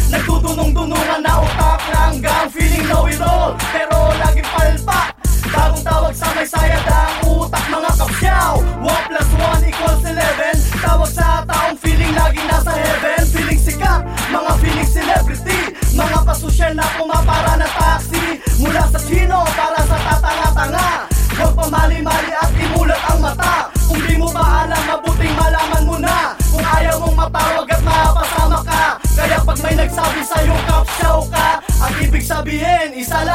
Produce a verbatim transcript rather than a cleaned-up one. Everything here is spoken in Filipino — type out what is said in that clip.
Nagdudunong-dunungan na utak langgang feeling know it all, pero laging palpak. Bagong tawag sa may sayad ang utak mga kapsyaw. One plus one equals eleven. Tawag sa taong feeling laging nasa heaven. Feeling sikat, mga feeling celebrity, mga pasosyal na pumapara na taxi. Mula sa chino para sa tatanga-tanga, huwag pamali-mali at imulat ang mata. Kung di mo ba alam, mabuting malaman mo na. Kung ayaw mong matawag at mapasama ka, kaya pag may nagsabi sa'yo kapsyaw ka, ang ibig sabihin, isa lang